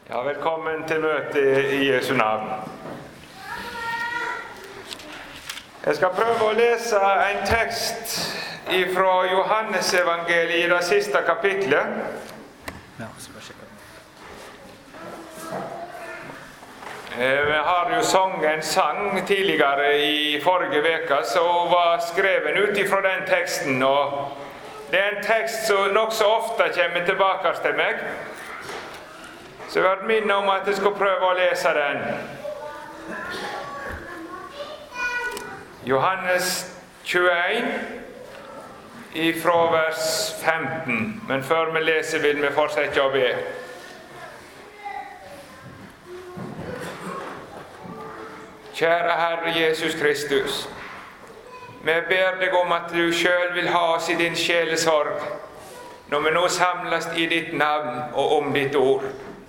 Ja, velkommen til møtet i Jesu navn. Jeg skal prøve å lese en tekst fra Johannes evangeliet i det siste kapitlet. Vi har jo sunget en sang tidligere i forrige veka, som var skreven ut ifra den teksten, og det er en tekst som nok så ofte kommer tilbake til meg. Så jeg har vært minnet om at jeg skal prøve å lese den. Johannes 21, ifra vers 15. Men før vi leser vil vi fortsette å be. Kjære Herre Jesus Kristus, vi ber deg om at du selv vil ha oss i din sjelesorg, når vi nå samles i ditt navn og om ditt ord.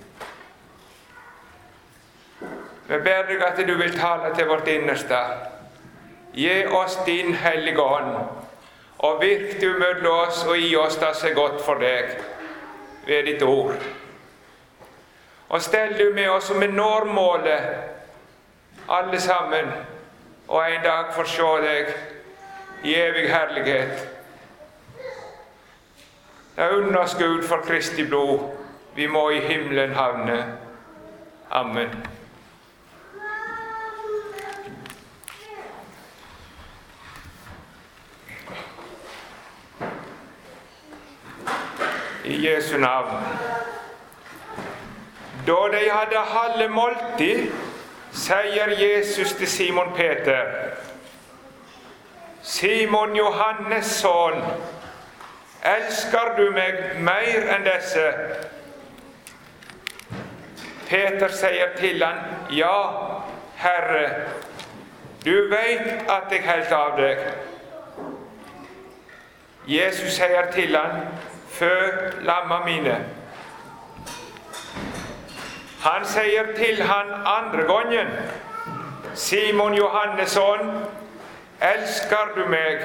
Vi ber deg at du vil tale til vårt innerste. Gi oss din hellige ånd, og virk du mellom oss og gi oss det som er godt for deg ved ditt ord. Og stell du med oss som vi når målet, alle sammen, og en dag får se deg i evig herlighet. Det unn oss Gud for Kristi blod, vi må i himmelen havne. Amen. I Jesu navn. Da de hadde halve måltid, sier Jesus til Simon Peter: Simon Johannes sønn, elsker du meg mer enn disse? Peter sier til han: Ja, Herre, du vet at jeg helt av deg. Jesus sier til han: Fø lamma mine. Han sier til han andre gangen: Simon Johannes sønn, elsker du meg?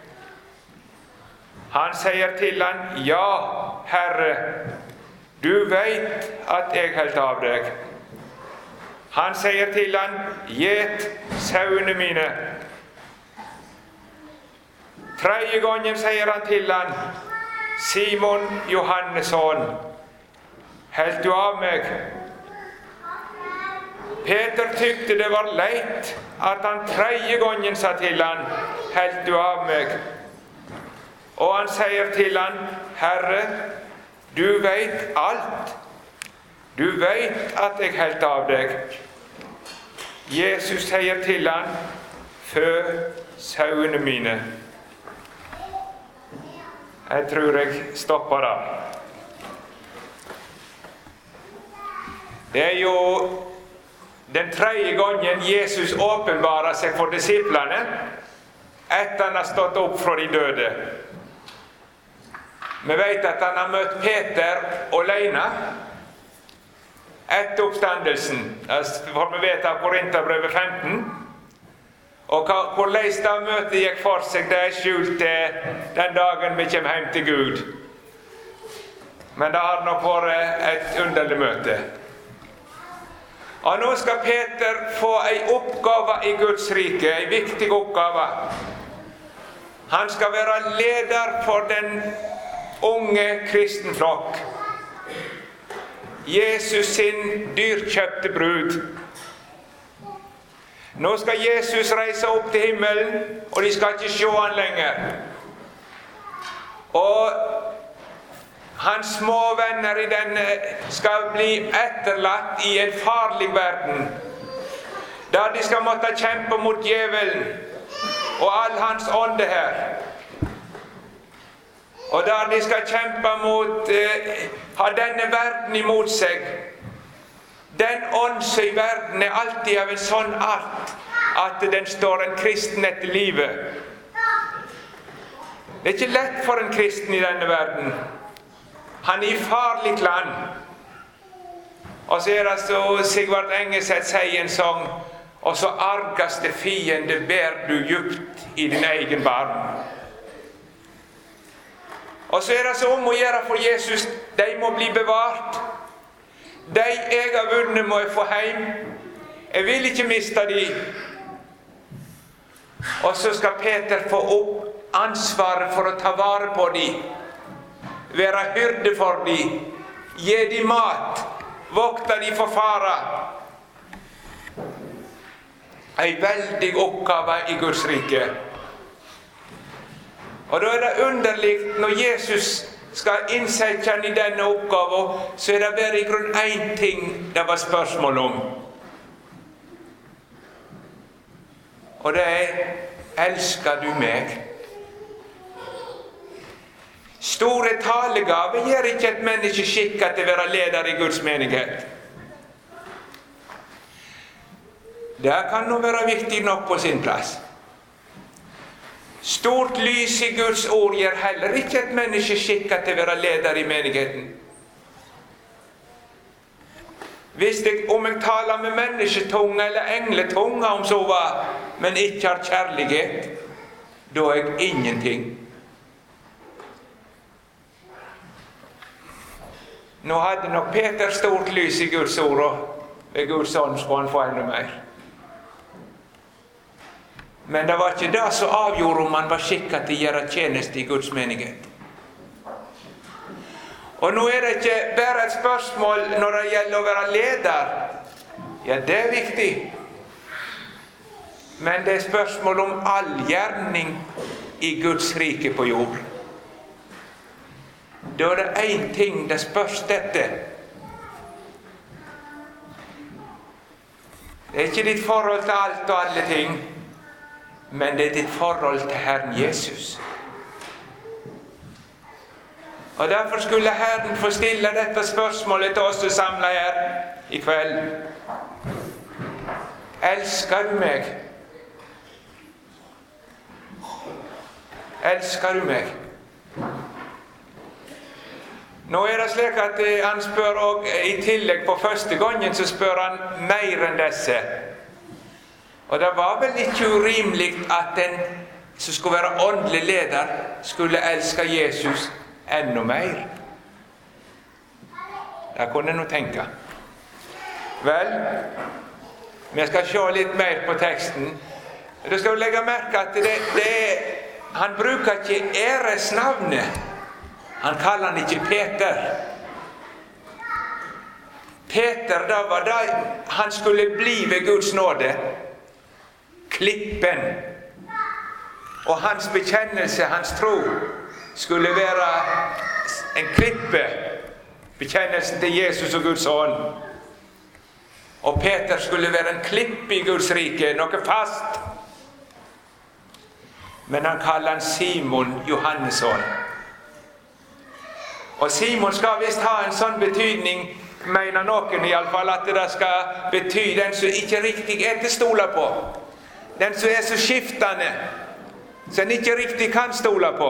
Han sier til han: Ja, Herre, du vet at jeg helt av deg. Han sier til han: Gjet sauene mine. Tredje gangen sier han til han: Simon Johannes sønn, helt du av meg? Peter tykte det var leit at han tredje gangen sa til han: helt du av meg? Og han sier til han: Herre, du vet alt. Du vet at jeg helt av deg. Jesus sier til han: Fø sauene mine. Jeg tror jeg stopper da. Det er jo den tredje gangen Jesus åpenbarer seg for disiplene etter han har stått opp fra de døde. Vi vet at han har møtt Peter alene etter oppstandelsen. For vi vet av Korinterbrevet 15. Og hvordan det møtet gikk for seg, det er skjult den dagen vi kommer hjem til Gud. Men det har nok vært et underlig møte. Og nå skal Peter få en oppgave i Guds rike, en viktig oppgave. Han skal være leder for den unge kristenflokk. Jesus sin dyrkjøpte brud. Nå skal Jesus reise opp til himmelen, og de skal ikke se han lenger. Og hans små venner i denne skal bli etterlatt i en farlig verden, der de skal måtte kjempe mot djevelen og all hans ånde her. Og der de skal kjempe mot, ha denne verden imot seg. Den ånd som i verden er alltid av en sånn art at den står en kristen etter livet. Det er ikke lett for en kristen i denne verden. Han er i farlig land. Og så er det så Sigvard Engeseth sier en sang: og så argaste fiende ber du djupt i din egen barm. Og så er det så om å gjøre for Jesus. De må bli bevart. De jeg har vunnet må jeg få hjem. Jeg vil ikke miste de. Og så skal Peter få opp ansvaret for å ta vare på de. Være hyrde for de. Gi de mat. Vokta de for fara. En veldig oppgave i Guds rike. Og da det underligt når Jesus skal innsette han i denne oppgaven, så det bare i grunn en ting det var spørsmål om. Og det elsker du meg? Store talegaver gjør ikke et menneske skikket til å være leder i Guds menighet. Det kan nå være viktig nok på sin plass. Stort lys i Guds ord gjør heller ikke et menneske skikket til å være leder i menigheten. Om jeg taler med mennesketunge eller engletunge om så var, men ikke har kjærlighet, da er jeg ingenting. Nå hadde nok Peter stort lys i Guds ord, og ved Guds ånd skulle han få enda mer. Men det var ikke det som avgjorde om han var skikket til å gjøre tjeneste i Guds menighet. Og nå er det ikke bare et spørsmål når det gjelder å være leder. Ja, det er viktig. Men det er spørsmål om all gjerning i Guds rike på jord. Da er det en ting det spørs dette. Det er ikke ditt forhold til alt og alle ting, men det er ditt forhold til Herren Jesus. Og derfor skulle Herren få stille dette spørsmålet til oss som samler her i kveld. Elsker du meg? Elsker du meg? Nå er det slik at han spør, og i tillegg på første gangen så spør han mer enn disse. Og det var vel ikke urimelig at den som skulle være åndelig leder skulle elske Jesus enda mer. Det kunne jeg nå tenke. Vel, vi skal se litt mer på teksten. Du skal legge merke at han bruker ikke æresnavnet. Han kaller han ikke Peter. Peter, da var det han skulle bli ved Guds nåde. Klippen. Og hans bekjennelse, hans tro, skulle være en klippe. Bekjennelsen til Jesus og Guds ånd. Og Peter skulle være en klippe i Guds rike, noe fast. Men han kaller han Simon Johannesson. Og Simon skal visst ha en sånn betydning, mener noen i alle fall, at det skal bety den som ikke riktig er til å stole på. Den som er så skiftende, som en ikke riktig kan stole på.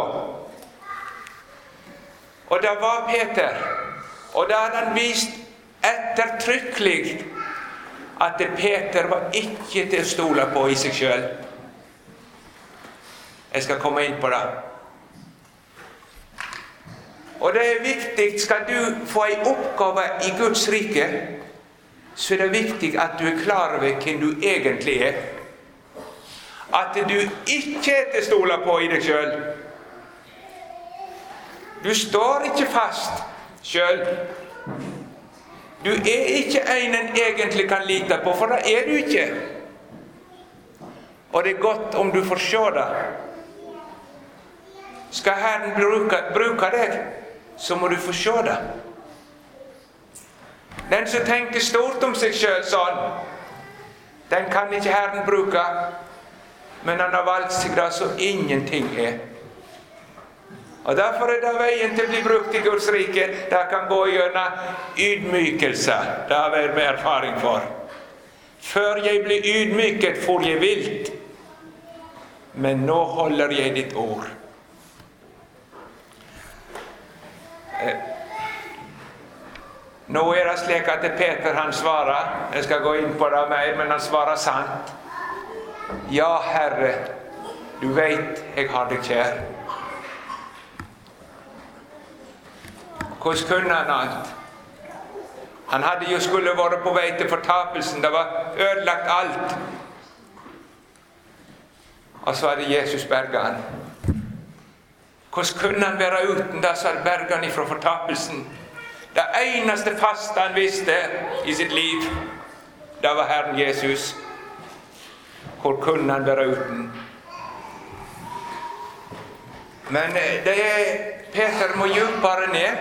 Og det var Peter. Og da hadde han vist ettertrykkelig at Peter var ikke til å stole på i seg selv. Jeg skal komme inn på det. Og det er viktig, skal du få en oppgave i Guds rike, så er det viktig at du er klar over hvem du egentlig er. At du ikke er til å stole på i deg selv. Du står ikke fast selv. Du er ikke en egentlig kan lite på, for det er du ikke. Og det er godt om du får se det. Skal Herren bruke deg, så må du få se det. Den som tenker stort om seg selv sånn, den kan ikke Herren bruke, men han har valgt seg det så ingenting er. Og derfor er det veien til å bli brukt i Guds rike. Det kan gå gjennom ydmykelse. Det har jeg med erfaring for. Før jeg ble ydmyket, for jeg vilt. Men nå holder jeg ditt ord. Nå er det slik at Peter han svarer. Jeg skal gå inn på det mer, men han svarer sant. Ja, Herre, du vet jeg har deg kjær. Hvordan kunne han alt? Han hadde jo skulle vært på vei til fortapelsen. Det var ødelagt alt. Og så hadde Jesus berget han. Hvordan kunne han være uten det som hadde berget han fra fortapelsen? Det eneste faste han visste i sitt liv, det var Herren Jesus. Hvor kunne han være uten? Men Peter må djupere ned.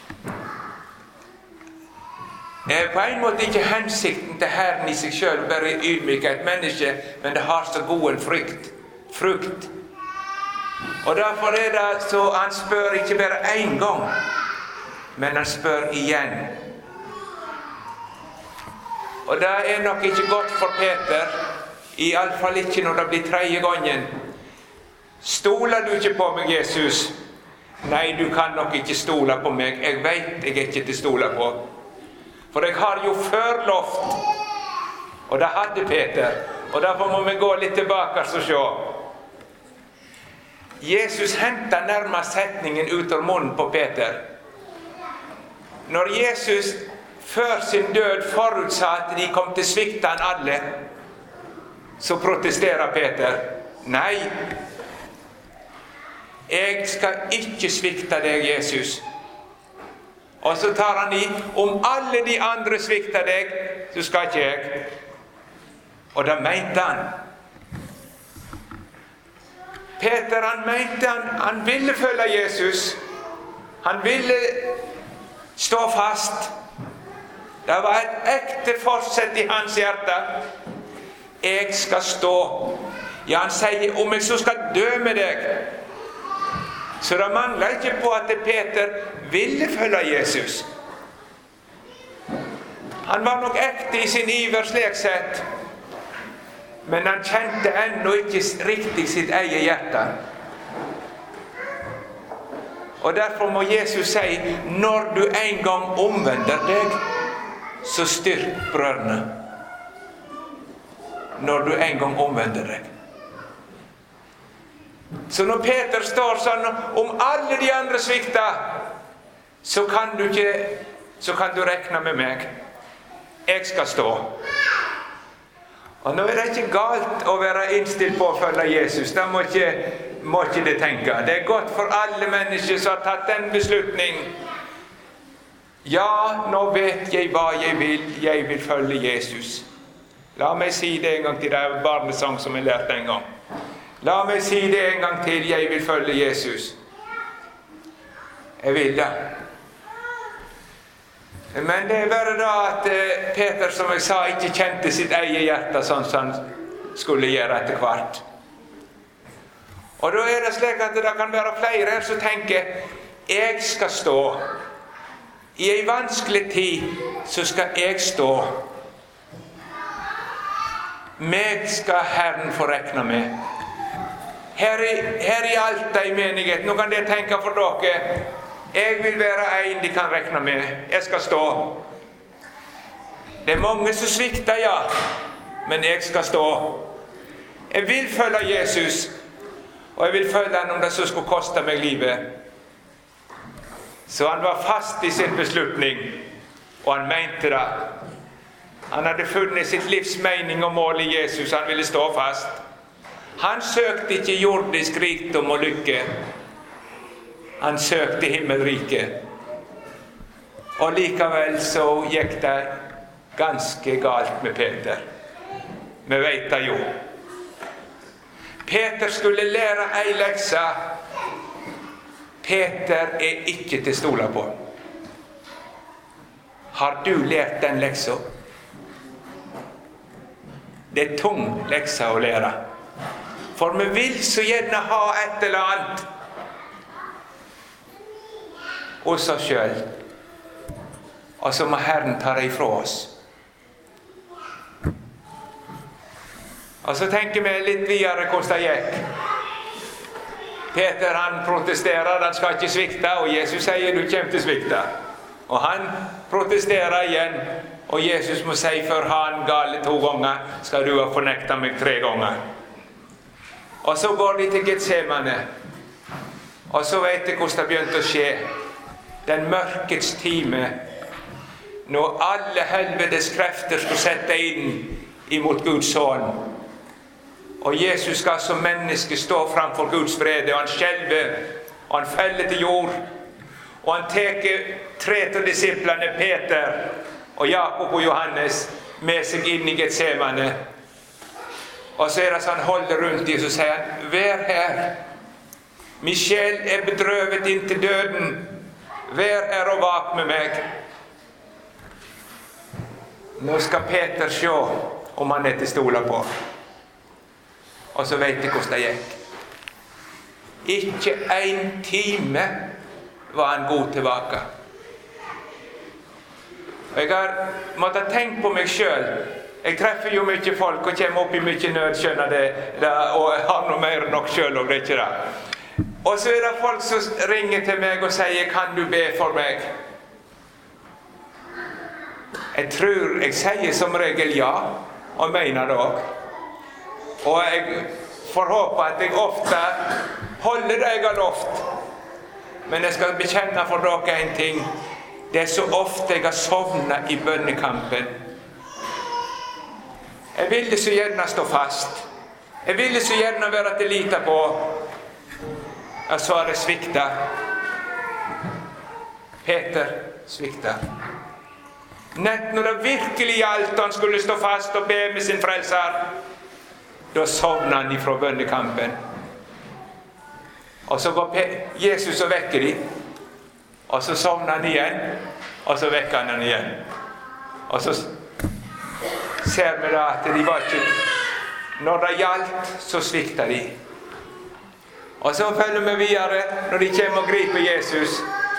På en måte ikke hensikten til Herren i seg selv, bare ydmyke et menneske, men det har så god en frukt. Og derfor det så han spør ikke bare en gang, men han spør igjen. Og det nok ikke godt for Peter, i alle fall ikke når det blir tredje gangen. Stoler du ikke på meg, Jesus? Nei, du kan nok ikke stole på meg. Jeg vet jeg ikke til stole på. For jeg har jo før lovt, og det hadde Peter. Og derfor må vi gå litt tilbake og se. Jesus hentet nærmest setningen ut av munnen på Peter. Når Jesus før sin død forutsa at de kom til svikte han alle, så protesterer Peter. Nei, jeg skal ikke svikte deg, Jesus. Og så tar han i, om alle de andre svikter deg, så skal ikke jeg. Og da mente han. Peter, han mente han ville følge Jesus. Han ville stå fast. Det var et ekte forsett i hans hjerte. Jeg skal stå. Ja, han sier, om jeg så skal dø med deg. Så det mangler ikke på at Peter ville følge Jesus. Han var nok ekte i sin iver slik sett, men han kjente ennå ikke riktig sitt eget hjerte. Og derfor må Jesus si, når du en gang omvender deg, så styrk brødrene. Når du en gang omvender deg. Så når Peter står sånn, om alle de andre svikter, så kan du rekne med meg. Jeg skal stå. Og nå det ikke galt å være innstilt på å følge Jesus. Det må ikke det tenke. Det godt for alle mennesker som har tatt den beslutning. Ja, nå vet jeg hva jeg vil. Jeg vil følge Jesus. La meg si det en gang til. Det er barnesang som jeg lærte en gang. La meg si det en gang til. Jeg vil følge Jesus. Jeg vil det. Men det er bare da at Peter, som jeg sa, ikke kjente sitt eget hjerte sånn som han skulle gjøre etter hvert. Og da er det slik at det kan være flere her som tenker, jeg skal stå. I en vanskelig tid så skal jeg stå. Meg skal Herren få rekne med. Her i Alta i menighet, nå kan dere tenke for dere, jeg vil være en de kan rekne med. Jeg skal stå. Det er mange som svikter, ja, men jeg skal stå. Jeg vil følge Jesus, og jeg vil følge han om det så skulle koste meg livet. Så han var fast i sin beslutning, og han mente det. Han hadde funnet sitt livs mening og mål i Jesus. Han ville stå fast. Han søkte ikke jordisk rikdom og lykke. Han søkte himmelriket. Og likevel så gikk det ganske galt med Peter. Vi vet det jo. Peter skulle lære ei lekse. Peter er ikke til å stole på. Har du lært den leksa? Det er tung lekse å lære. For vi vil så gjerne ha et eller annet hos oss selv. Og så må Herren ta det ifra oss. Og så tenker vi litt videre hvordan det gikk. Peter han protesterer, han skal ikke svikte, og Jesus sier du kommer til å svikte. Og han protesterer igjen, og Jesus må si for han gale 2 ganger, skal du ha fornektet meg 3 ganger. Og så går de til Getsemane, og så vet de hvordan det begynte å skje. Den mørkets time, når alle helvetes krefter skulle sette inn imot Guds son. Og Jesus skal som menneske stå framfor Guds vrede, og han skjelver, og han feller til jord. Og han teker 3 av disiplene, Peter og Jakob og Johannes, med seg inn i Getsemane. Og så det så han holder rundt dem, så sier han, vær her. Min sjel bedrøvet inn til døden. Vær her og vak med meg. Nå skal Peter se om han til stoler på. Og så vet jeg hvordan det gikk. Ikke 1 time var han god tilbake. Og jeg har måttet tenke på meg selv. Jeg treffer jo mye folk og kommer opp i mye nød, skjønner det, og jeg har noe mer enn nok selv, og det er ikke det. Og så det folk som ringer til meg og sier, kan du be for meg? Jeg tror jeg sier som regel ja, og mener det også. Og jeg får håpe at jeg ofte holder det jeg har lovt. Men jeg skal bekjenne for dere en ting. Det så ofte jeg har sovnet i bønnekampen. Jeg ville så gjerne stå fast. Jeg ville så gjerne være til lite på. Og så har det sviktet. Peter sviktet. Nett når det virkelig gjaldt, han skulle stå fast og be med sin frelser, da sovnet han ifra bønnekampen. Og så går Jesus og vekker dem, og så sovner han igjen, og så vekker han igjen. Og så ser vi da at de var ikke, når det gjaldt, så sviktet de. Og så følger vi videre, når de kommer og griper Jesus.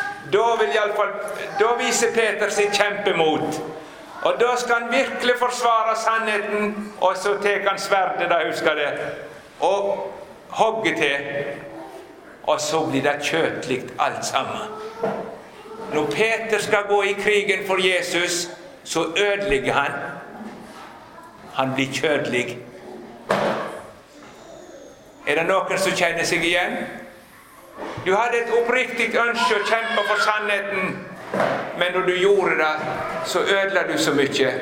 Da viser Peter sin kjempemot. Og da skal han virkelig forsvare sannheten, og så tek han sverdet, da husker det, og hogger til. Og så blir det kjøtligt alt sammen. Når Peter skal gå i krigen for Jesus, så ødelegger han. Han blir kjødelig. Det noen som kjenner seg igjen? Du hadde et oppriktig ønske å kjempe for sannheten, men når du gjorde det, så ødela du så mye.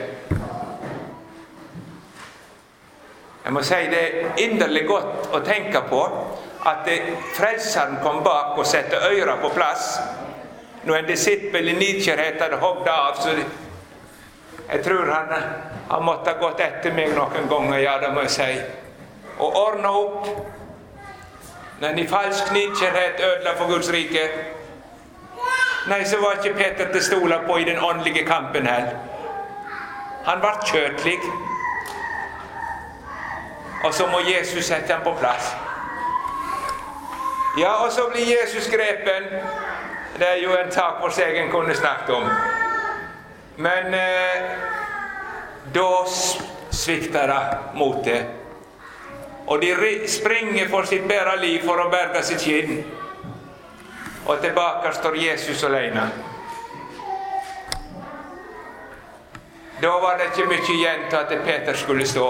Jeg må si det inderlig godt å tenke på at frelseren kom bak og sette øyra på plass. Når en disippel i nidkjærhet hadde hogget av, så jeg tror han måtte ha gått etter meg noen ganger, ja, det må jeg si, og ordne opp. Når en i falsk nidkjærhet ødela for Guds rike, nei, så var ikke Peter til stola på i den åndelige kampen her. Han var kjøtlig. Og så må Jesus sette ham på plass. Ja, og så blir Jesus grepen. Det jo en sak for seg en kunne snakket om. Men da svikter det mot det. Og de springer for sitt bære liv for å berge sitt skinn. Og tilbake står Jesus alene. Da var det ikke mye igjen til at Peter skulle stå.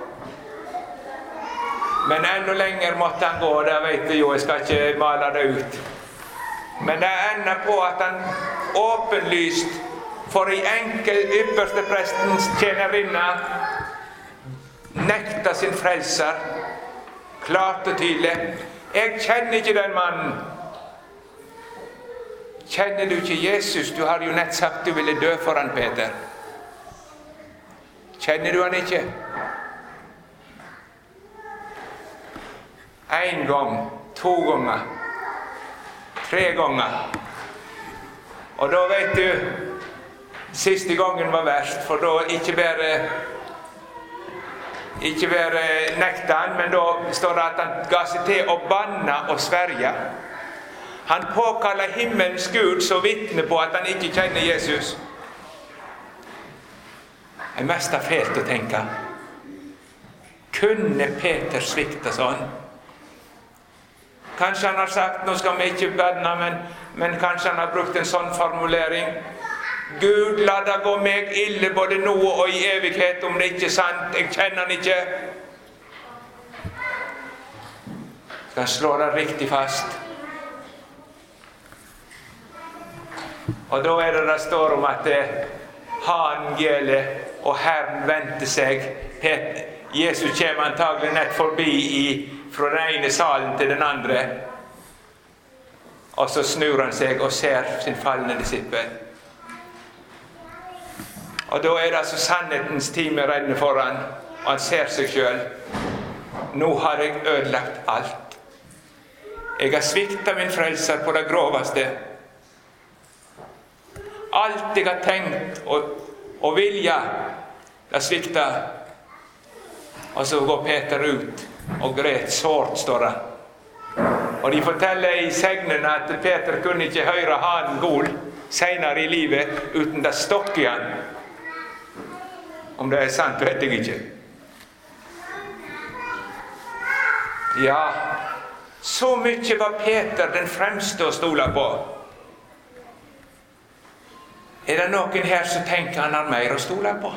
Men enda lenger måtte han gå, det vet vi jo, jeg skal ikke male det ut. Men det ender på at han åpenlyst for i enkel ypperste prestens tjenerinne nekta sin frelser, klart og tydelig. Jeg kjenner ikke den mannen. Kjenner du ikke Jesus? Du har jo nett sagt du ville dø for han, Peter. Kjenner du han ikke? 1 gang, 2 ganger, 3 ganger. Og da vet du, siste gangen var verst, for da ikke bare nekta han, men da står det at han ga seg til å banne og sverge. Han påkaller himmelens Gud så vitne på at han ikke kjenner Jesus. Det er mest fælt å tenke. Kunne Peter svikte sånn? Kanskje han har sagt, nå skal vi ikke banne, men kanskje han har brukt en sånn formulering. Gud, la det gå meg ille både nå og i evighet om det ikke er sant. Jeg kjenner han ikke. Skal han slå det riktig fast? Og da det står om at hanen gjeler, og Herren vendte seg. Jesus kommer antagelig nett forbi fra den ene salen til den andre. Og så snur han seg og ser sin fallende disippel. Og da det altså sannhetens time redende foran, og han ser seg selv. Nå har jeg ødelagt alt. Jeg har sviktet min frelser på det groveste. Alt jeg har tenkt og vilja, det sviktet. Og så går Peter ut og gret sårt, står det. Og de forteller i segnene at Peter kunne ikke høre hanen gol senere i livet uten det stokk i han. Om det sant, vet jeg ikke. Ja, så mye var Peter den fremste å stole på. Det noen her som tenker han har mer å stole på?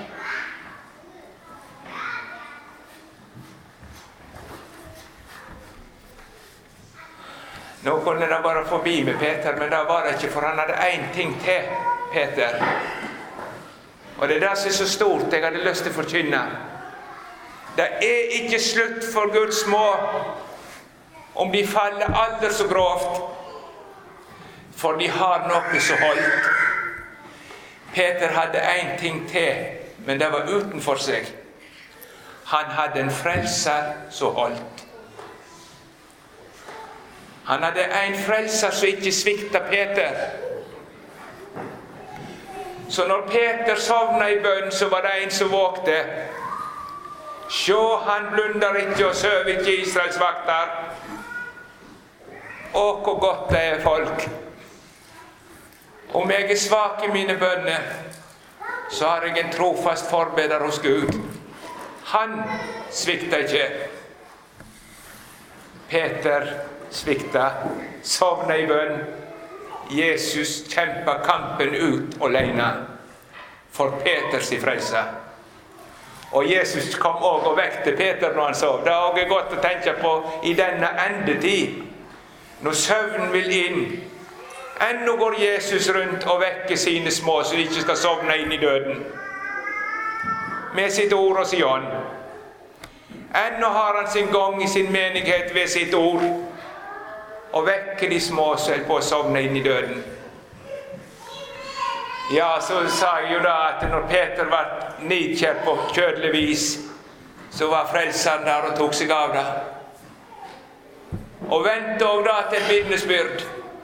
Nå kunne det være forbi med Peter, men det var det ikke, for han hadde en ting til, Peter. Og det det som så stort jeg hadde lyst til å forkynne. Det ikke slutt for Guds små om de faller aldri så grovt, for de har noe så holdt. Peter hadde en ting til, men det var utenfor seg. Han hadde en frelser så holdt. Han hadde en frelser som ikke svikta Peter. Så når Peter sovna i bønn, så var det en som vågte. Sjå, han blundar ikke og søv ikke Israels vakter. Å, hvor godt det folk. Om jeg svak i mine bønner, så har jeg en trofast forbeder hos Gud. Han svikta ikke. Peter svikta, sovna i bønn. Jesus kjempa kampen ut alene for Peters frelse. Og Jesus kom også og vekte Peter når han sov. Det også godt å tenke på i denne endetid, når søvnen vil inn. Ennå går Jesus rundt og vekker sine små, så de ikke skal sovne inn i døden. Med sitt ord og sin ånd. Ennå har han sin gang i sin menighet ved sitt ord, og vekker de små selv på å sovne inn i døden. Ja, så sa jeg jo da at når Peter var nidkjær på kjødelig vis, så var frelseren der og tok seg av det. Og ventet også da til en vitnesbyrd.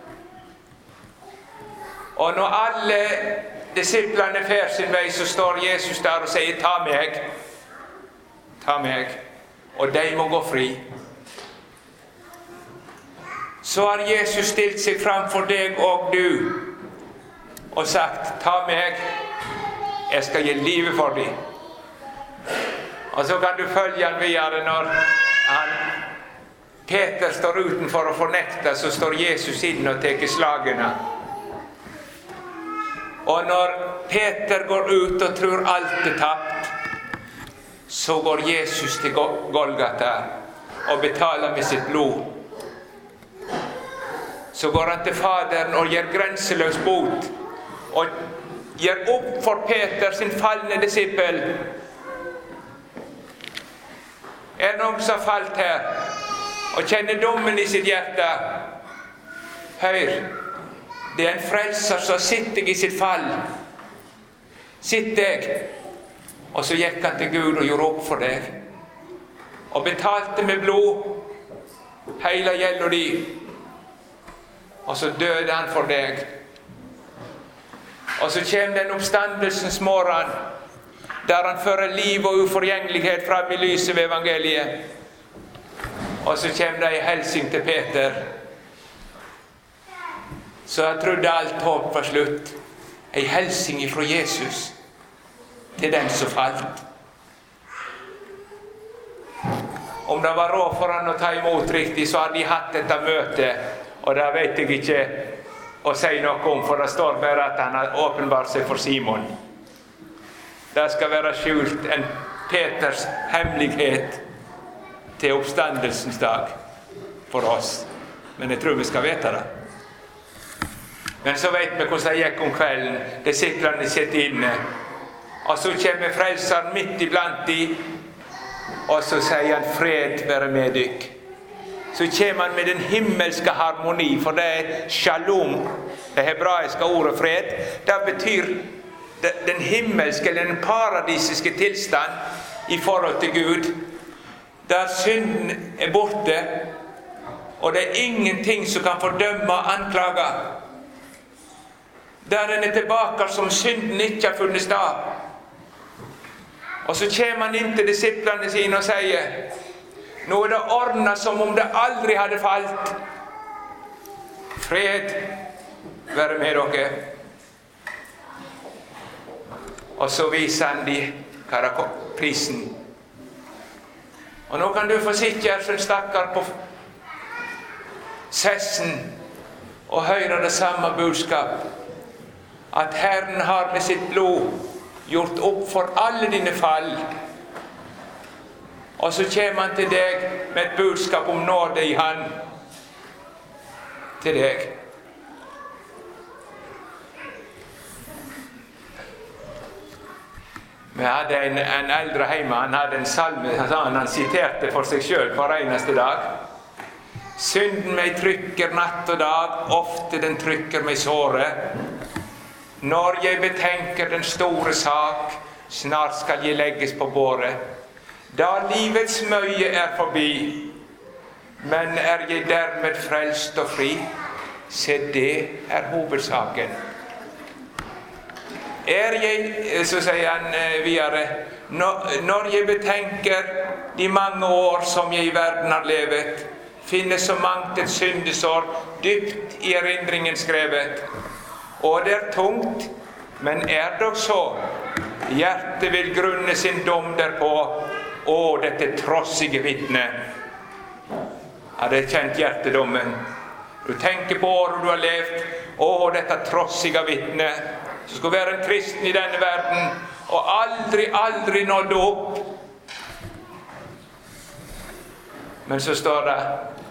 Og når alle disiplene fer sin vei, så står Jesus der og sier, ta meg. Ta meg. Og de må gå fri. Så har Jesus stilt seg fram for deg og du, og sagt, ta meg, jeg skal gi livet for deg. Og så kan du følge han videre når Peter står utenfor og fornekter, så står Jesus inn og teker slagene. Og når Peter går ut og tror alt tapt, så går Jesus til Golgata og betaler med sitt blod. Så går han til Faderen og gir grenseløs bot, og gir opp for Peter, sin fallende disippel. Noen som har falt her, og kjenner dommen i sitt hjerte? Hør, det en frelser som sitter i sitt fall. Sitt deg. Og så gikk han til Gud og gjorde opp for deg. Og betalte med blod hele gjelda di. Og så døde han for deg. Og så kommer den oppstandelsens morgen, der han fører liv og uforgjengelighet fram i lyset ved evangeliet. Og så kommer det en helsing til Peter. Så jeg trodde alt håp var slutt. En helsing fra Jesus til den som falt. Om det var råd for han å ta imot riktig, så har de hatt dette møtet. Og det vet jeg ikke å si noe om, for det står bare at han har åpenbart seg for Simon. Det skal være skjult en Peters hemmelighet til oppstandelsens dag for oss. Men jeg tror vi skal vite det. Men så vet vi hvordan det gikk om kvelden. Disiplene sitter inne, Og så kommer frelseren midt iblant de, og så sier han fred være med dykk. Så kommer han med den himmelske harmoni, for det er shalom, det hebraiske ordet fred. Det betyr den himmelske eller den paradisiske tilstand i forhold til Gud, der synden er borte, og det er ingenting som kan fordømme og anklage. Der den er tilbake som synden ikke har funnet sted. Og så kommer han inn til disiplene sine og sier, nå er det ordnet som om det aldri hadde falt. Fred være med dere. Og så viser han de prisen. Og nå kan du få sitte her som stakkar på sessen og høre det samme budskap. At Herren har med sitt blod gjort opp for alle dine fall. Og så kommer han til deg med et budskap om nåde i han. Til deg. Vi hadde en eldre hjemme, han hadde en salme, han siterte for seg selv hver eneste dag. Synden meg trykker natt og dag, ofte den trykker meg såre. Når jeg betenker den store sak, snart skal jeg legges på båret. Da livets møye er forbi, men er jeg dermed frelst og fri, se det er hovedsaken. Er jeg, så sier han videre, når jeg betenker de mange år som jeg i verden har levet, finnes så mangt et syndesår dypt i erindringen skrevet. Og det er tungt, men er dog så. Hjertet vil grunne sin dom derpå. Å, dette trossige vittne. Ja, det er kjent hjertedommen. Du tenker på året du har levd. Å, dette trossige vittne. Så skulle være en kristen i denne verden, og aldri nådde opp. Men så står det,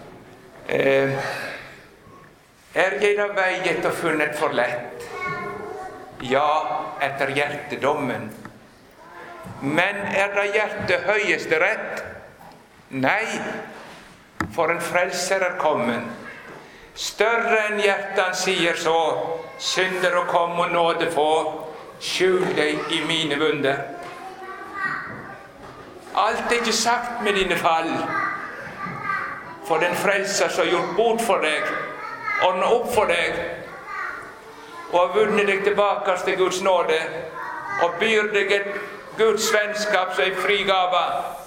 er jeg da veiet og funnet for lett? Ja, etter hjertedommen. Men er da hjertet høyeste rett? Nei, for en frelser er kommen. Større enn hjertet han sier så, synder og kom og nåde få, skjul deg i mine vunder. Alt er ikke sagt med dine fall, for den frelser som har gjort bot for deg, ordnet opp for deg, og har vunnet deg tilbake til Guds nåde, og byr deg et Guds vennskap som er frigave.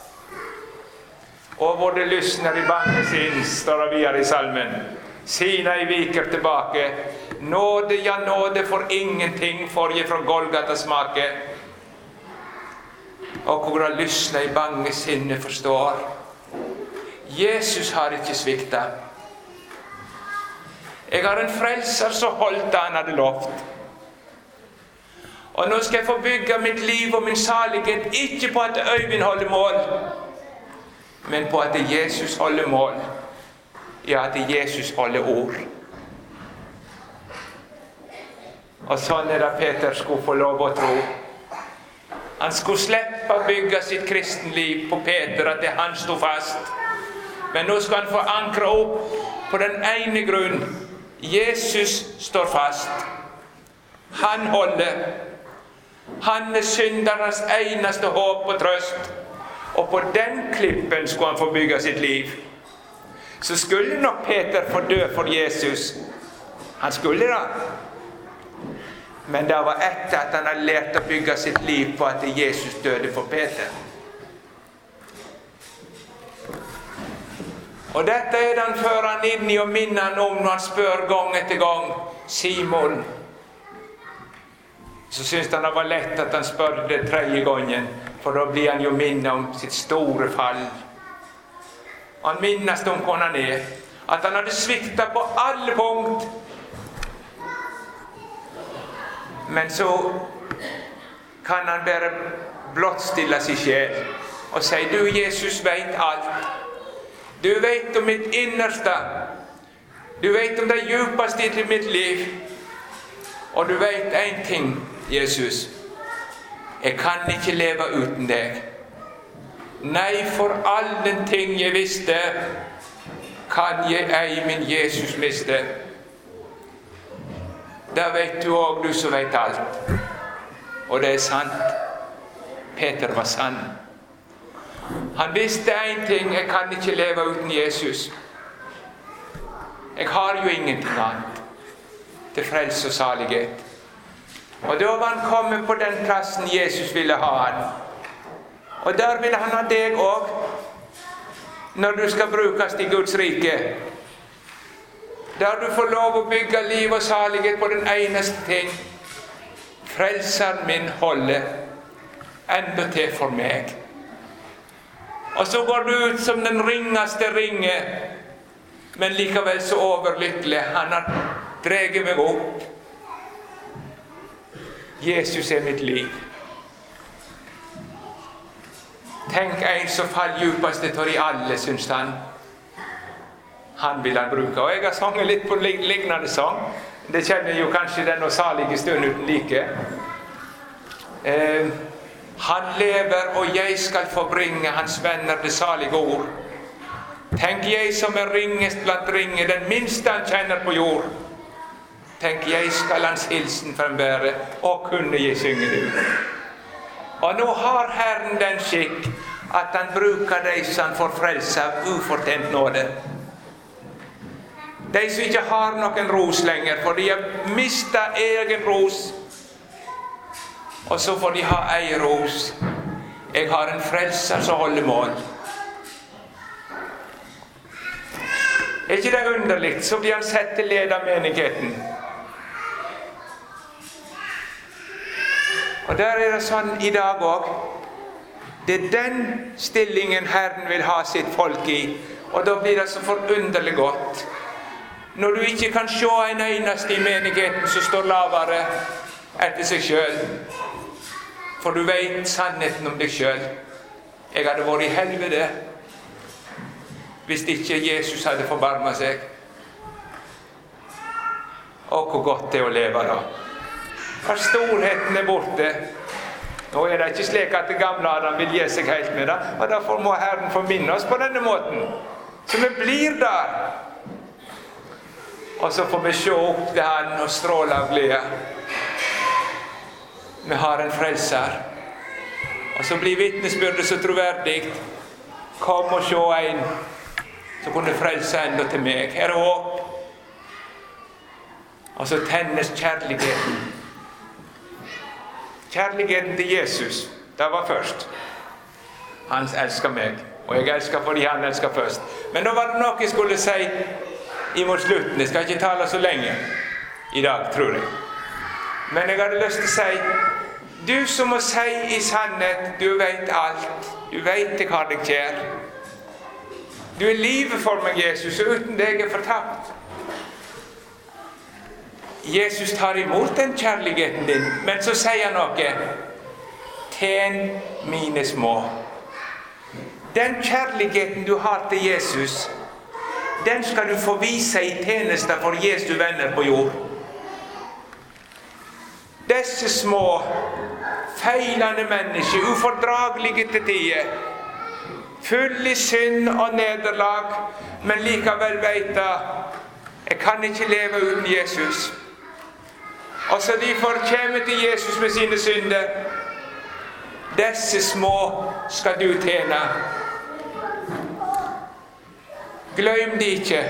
Og hvor det lysner i bange sin, står det videre i salmen. Sina I viker tilbake. Nåde, ja nåde, for ingenting får jeg fra Golgata smake. Og hvor det lysner i bange sinne forstår. Jesus har ikke sviktet. Jeg har en frelser som holdt det han hadde lovt. Og nå skal jeg få bygge mitt liv og min salighet ikke på at Øyvind holder mål, men på at Jesus holder mål. Ja, at Jesus holder ord. Og sånn er det Peter skulle få lov å tro. Han skulle slippe å bygge sitt kristenliv på Peter, at det han stod fast. Men nå skal han få ankre opp på den ene grunn. Jesus står fast. Han holder. Han er syndernes eneste håp og trøst. Og på den klippen skulle han få bygge sitt liv. Så skulle nok Peter få dø for Jesus. Han skulle det. Men det var etter at han hadde lært å bygge sitt liv på at Jesus døde for Peter. Og dette er den før han inn I og minner han om når han spør gang etter gang Simon. Så synes han det var lett at han spør det tredje gangen, for da blir han jo minnet om sitt store fall. Han minnes om hvor han er, at han hadde sviktet på alle punkt. Men så kan han bare blottstille sin sjel og si, du Jesus vet alt. Du vet om mitt innerste. Du vet om det djupeste I mitt liv. Og du vet en ting, Jesus. Jeg kan ikke leve uten deg. Nei, for alle ting jeg visste, kan jeg ei min Jesus miste. Da vet du også, du som vet alt. Og det er sant. Peter var sann. Han visste en ting: jeg kan ikke leve uten Jesus. Jeg har jo ingenting annet til frelse og salighet. Og da var han kommet på den plassen Jesus ville ha han. Og der vil han ha deg også, når du skal brukes i Guds rike. Der du får lov å bygge liv og salighet på den eneste ting: Frelseren min holder enda til for meg. Og så går du ut som den ringeste ringe, men likevel så overlykkelig. Han har dreget meg opp. Jesus er mitt liv. Tenk en som faller djupest til de alle, synes han. Han vil han bruke. Og jeg har sunget litt på lignende sang. Det kjenner jo kanskje den og salige stund uten like. Han lever, og jeg skal forbringe hans venner det salige ord. Tenk jeg som er ringest blant ringe, den minste han kjenner på jord. Tenk jeg skal hans hilsen frembære, og kunne jeg synge det ut. Og nå har Herren den skikk, at han bruker de som han får frelse av ufortjent nåde. De som ikke har noen ros lenger, for de har mistet egen ros. Og så får de ha ei ros. Jeg har en frelser som holder mål. Er ikke det underligt? Så blir han sett til led av menigheten. Og der er det sånn i dag også. Det er den stillingen Herren vil ha sitt folk i. Og da blir det så forunderlig godt. Når du ikke kan se en eneste i menigheten som står lavere etter seg selv. For du vet sannheten om deg selv. Jeg hadde vært i helvete hvis ikke Jesus hadde forbarmet seg. Og hvor godt det er å leve da. For storheten er borte. Nå er det ikke slik at det gamle Adam vil gi seg helt med det, og derfor må Herren forminne oss på denne måten. Så vi blir der. Og så får vi se opp til Han og stråle av glede. Vi har en frelser. Og så blir vitnesbyrdet så troverdig. Kom og se en som kunne frelse enda til meg. Her er håp. Og så tennes kjærligheten. Kjærligheten til Jesus, det var først. Han elsker meg, og jeg elsker fordi han elsker først. Men nå var det noe jeg skulle si imot slutten. Jeg skal ikke tale så lenge i dag, tror jeg. Men jeg hadde lyst til å si, du som må si i sannhet, du vet alt. Du vet jeg har deg kjær. Du er livet for meg, Jesus, og uten deg er fortapt. Jesus tar imot den kjærligheten din, men så sier han noe. Tjen mine små. Den kjærligheten du har til Jesus, den skal du få vise i tjeneste for Jesu venner på jord. Disse små, feilende mennesker, ufordragelige til tider, full i synd og nederlag, men likevel vet jeg kan ikke leve uten Jesus. Og så de får komme til Jesus med sine synder. Disse små skal du tjene. Glem de ikke.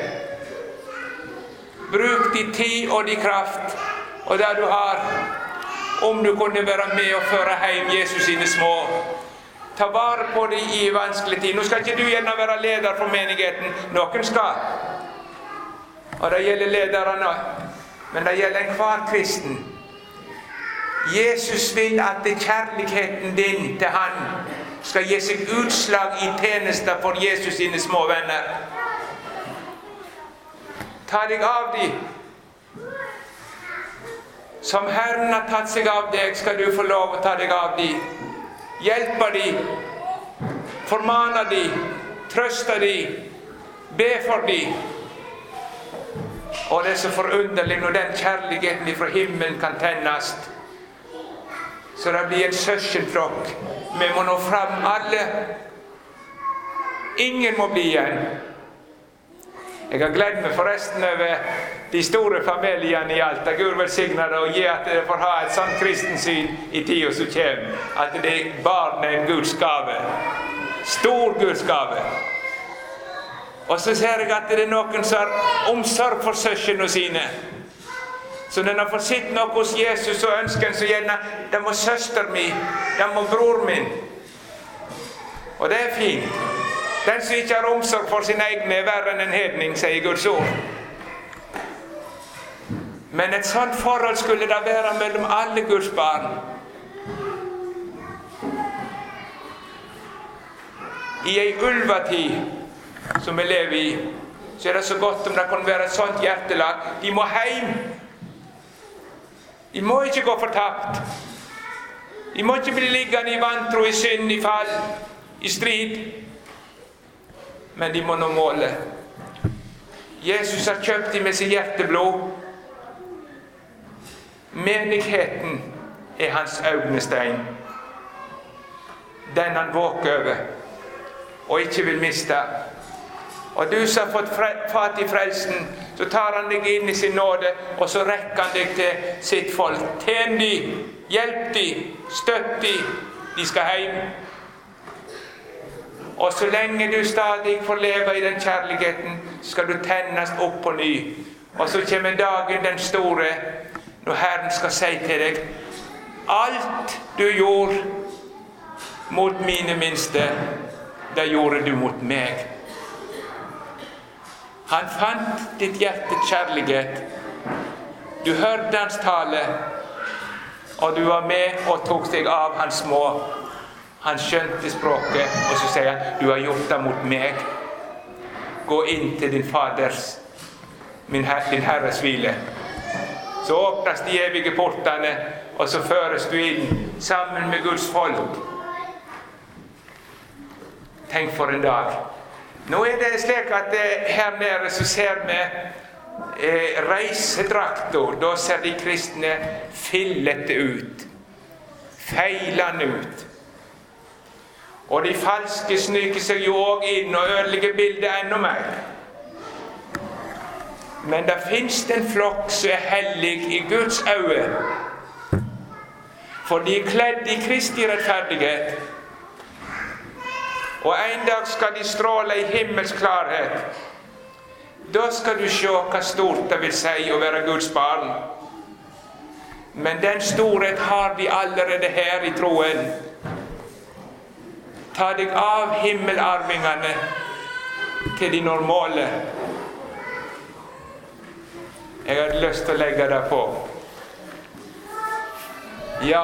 Bruk de tid og de kraft, og det du har, om du kunne være med og føre hjem Jesus sine små. Ta vare på de i vanskelig tid. Nå skal ikke du gjerne være leder for menigheten. Noen skal. Og det gjelder lederne. Men det gjelder enhver kristen. Jesus vil at kjærligheten din til han skal gi seg utslag i tjeneste for Jesus sine små venner. Ta deg av de. Som Herren har tatt seg av deg, skal du få lov å ta deg av de. Hjelpe de. Formane de. Trøste de. Be for de. Og det er så forunderlig når den kjærligheten fra himmelen kan tennes. så det blir en søskenflokk. Vi må nå fram alle. Ingen må bli igjen. Jeg har gledd meg forresten over de store familiene i Alta. Gud velsigne det og gi at dere får ha et sånt kristensyn i tiden som kommer. At det barn er en Guds gave. Stor Guds gave. Og så ser jeg at det er noen som har omsorg for søskene sine. Så når de får sitt noe hos Jesus, så ønsker en så gjerne, det må søster min, det må bror min. Og det er fint. Den som ikke har omsorg for sine egne er verre enn en hedning, sier Guds ord. Men et sånt forhold skulle det være mellom alle Guds barn. I ei ulvetid som vi lever i, så er det så godt om det kan være et sånt hjertelag. De må heim. De må ikke gå fortapt. De må ikke bli liggende i vantro, i synd, i fall, i strid. Men de må nå måle. Jesus har kjøpt dem med sitt hjerteblod. Menigheten er hans øynestein. Den han våker over og ikke vil miste. Og du som har fått fatt i frelsen, så tar han deg inn i sin nåde, og så rekker han deg til sitt folk. Tjen de, hjelp de, støtt de, de skal heim. Og så lenge du stadig får leve i den kjærligheten, skal du tennes opp på ny. Og så kommer dagen den store, når Herren skal si til deg, alt du gjorde mot mine minste, det gjorde du mot meg. Han fant ditt hjertes kjærlighet. Du hørte hans tale, og du var med og tok deg av hans små. Han skjønte språket, og så sier han, du har gjort det mot meg. Gå inn til din faders, din Herres hvile. Så åpnes de evige portene, og så føres du inn sammen med Guds folk. Tenk for en dag. Nå er det slik at her nede så ser vi reisedrakter. Da ser de kristne fillete ut. Feilende ut. Og de falske snyker seg jo også inn og ødelegger bildet enda mer. Men det finnes en flokk som er hellig i Guds øye. For de er kledd i Kristi rettferdighet. Og en dag skal de stråle i himmels klarhet. Da skal du se hva stort det vil si å være Guds barn. Men den storhet har de allerede her i troen. Ta deg av himmelarvingene til de normale. Jeg hadde lyst til å legge det på. Ja.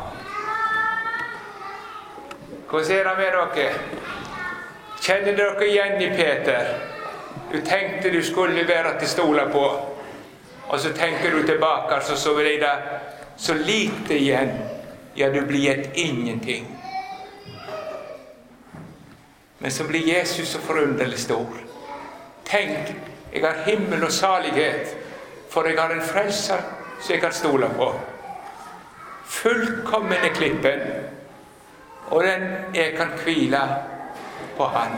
Hvordan er det med dere? Kjenner dere igjen i Peter? Du tenkte du skulle være til stole på. Og så tenker du tilbake, så blir det så lite igjen. Ja, du blir et ingenting. Men så blir Jesus så forunderlig stor. Tenk, jeg har himmel og salighet, for jeg har en frelser som jeg kan stole på. Fullkommen er klippen, og den jeg kan hvile på han.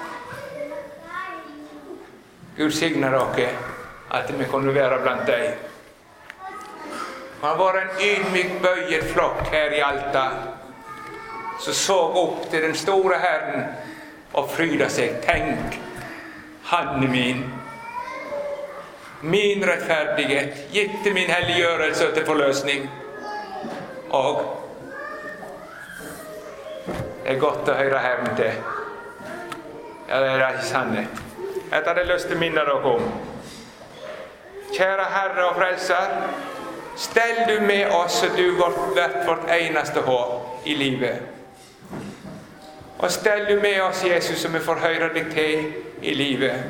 Gud signe dere at vi kunne være blant deg. Han var en ydmyk bøyet flokk her i Alta, som så opp til den store Herren og fryda seg. Tenk, han er min rettferdighet, gitt til min helliggjørelse og til forløsning. Og det er godt å høre Herren til. Ja, det er ikke sannhet. Jeg hadde lyst til å minne dere om. Kjære Herre og Frelser, stell du med oss, så du blir vårt eneste håp i livet. Og stell du med oss, Jesus, så vi får høre deg til i livet.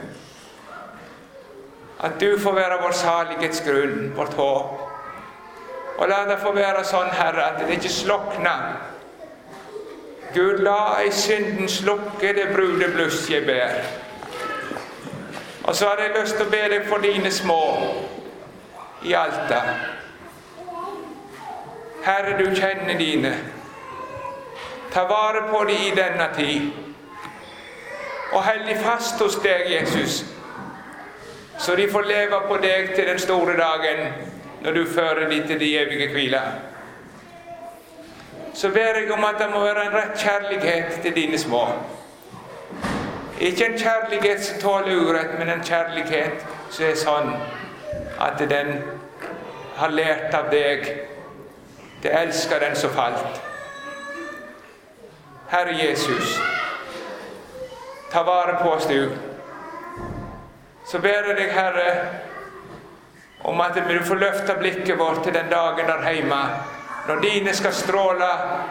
At du får være vår salighetsgrunn, vårt håp. Og la det få være sånn, Herre, at det ikke slokner. Gud, la i synden slukke det brudebluss jeg ber. Og så har jeg lyst til å be deg for dine små i Alta. Herre, du kjenner dine. Ta vare på dem i denne tid. Og hold de fast hos deg, Jesus, så de får leve på deg til den store dagen, når du fører dem til de evige hvile. Så ber jeg om at det må være en rett kjærlighet til dine små. Ikke en kjærlighet som tåler urett, men en kjærlighet som er sånn at den har lært av deg. Det elsker den som falt. Herre Jesus, ta vare på oss du. Så ber jeg deg, Herre, om at du får løfte blikket vårt til den dagen der hjemme, når dine skal stråle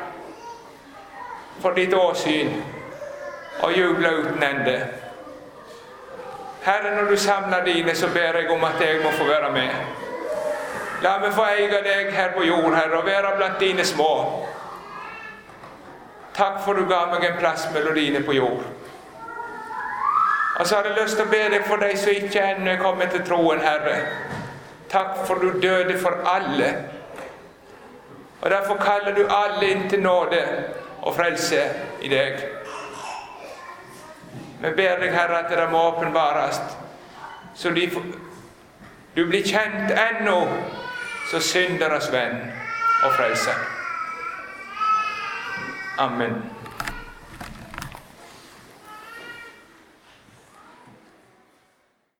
for ditt åsyn og juble uten ende. Herre, når du samler dine, så ber jeg om at jeg må få være med. La meg få eie deg her på jord, Herre, og være blant dine små. Takk for du ga meg en plass mellom dine på jord. Og så har jeg lyst til å be deg for deg som ikke ennå er kommet til troen, Herre. Takk for du døde for alle. Og derfor kaller du alle inn til nåde og frelse i deg. Vi ber deg, Herre, at det må åpenbares, så du blir kjent ennå som synderes venn og frelser. Amen.